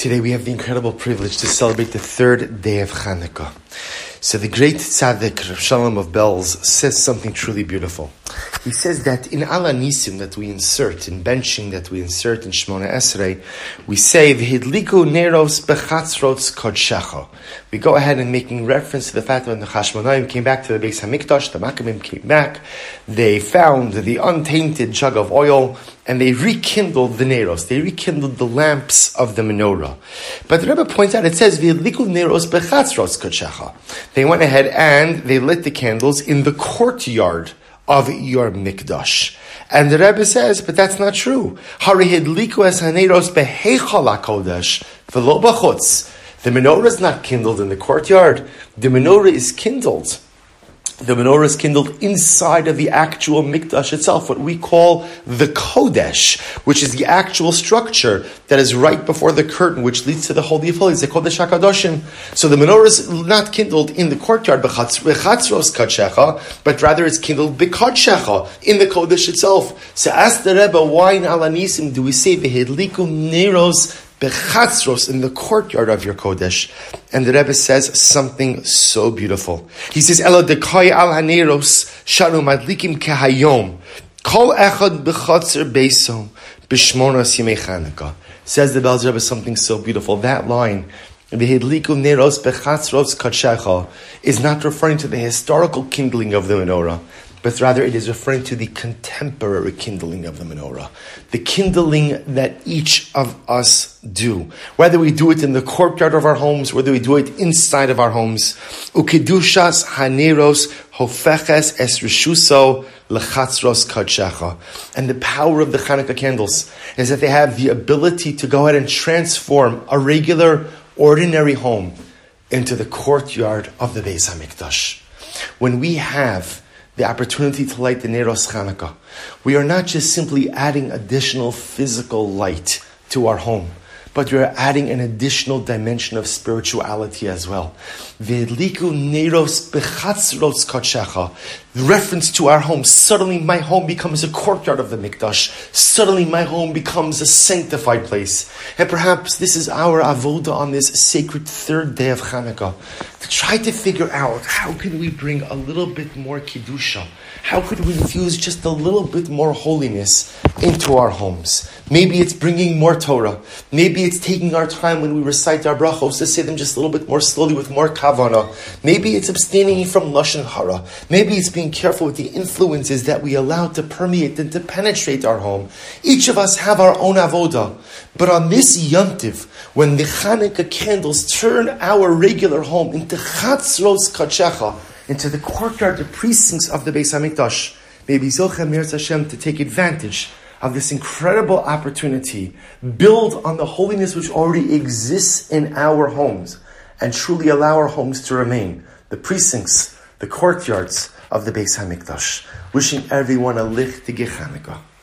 Today we have the incredible privilege to celebrate the third day of Chanukah. So the great tzaddik, Rav Shalom of Belz, says something truly beautiful. He says that in Al Anisim that we insert, in benching that we insert in Shmona Esrei, we say, V'hidliku neros bechatzrots kodshecha. We go ahead and making reference to the fact that when the Chashmonaim came back to the Beis HaMikdash, the Maccabim came back, they found the untainted jug of oil, and they rekindled the neros. They rekindled the lamps of the menorah. But the Rebbe points out, it says, V'hidliku neros bechatzrots kodshecha. They went ahead and they lit the candles in the courtyard of your mikdash. And the Rebbe says, but that's not true. Harihidliku es haneros beheichal hakodesh v'lo b'chutz. The menorah is not kindled in the courtyard. The menorah is kindled. The menorah is kindled inside of the actual mikdash itself, what we call the kodesh, which is the actual structure that is right before the curtain, which leads to the Holy of Holies, the Kodesh HaKadoshim. So the menorah is not kindled in the courtyard, bechatzros kadshecha, but rather it's kindled bekadshecha, in the kodesh itself. So ask the Rebbe, why in Al Anisim do we say v'hidliku neros bechatzros, in the courtyard of your kodesh? And the Rebbe says something so beautiful. He says, Elo dekai al haneros shanu madlikim kehayom kol echad bechatzer beisom b'shmonas yimei Chanukah. Says the Belz Rebbe something so beautiful. That line, v'hidliku neros bechatzros kadshecha, is not referring to the historical kindling of the menorah, but rather it is referring to the contemporary kindling of the menorah. The kindling that each of us do. Whether we do it in the courtyard of our homes, whether we do it inside of our homes. Ukedushas haneros hofeches es rishuso lechatzros kadshecha. And the power of the Chanukah candles is that they have the ability to go ahead and transform a regular, ordinary home into the courtyard of the Beis HaMikdash. When we have the opportunity to light the Neros Chanukah, we are not just simply adding additional physical light to our home, but we are adding an additional dimension of spirituality as well. V'hidliku neros bechatzros kadshecha. The reference to our home. Suddenly my home becomes a courtyard of the Mikdash. Suddenly my home becomes a sanctified place. And perhaps this is our avoda on this sacred third day of Chanukah, to try to figure out how can we bring a little bit more Kiddusha, how could we infuse just a little bit more holiness into our homes. Maybe it's bringing more Torah. Maybe it's taking our time when we recite our brachos to say them just a little bit more slowly with more kavana. Maybe it's abstaining from lashon hara. Maybe it's being careful with the influences that we allow to permeate and to penetrate our home. Each of us have our own avoda. But on this yontiv, when the Chanukah candles turn our regular home into chatzros kadshecha, into the courtyard, the precincts of the Beis HaMikdash, maybe Zilchem Mirz Hashem to take advantage of this incredible opportunity, build on the holiness which already exists in our homes, and truly allow our homes to remain the precincts, the courtyards of the Beis HaMikdash. Wishing everyone a lichtige Chanukah.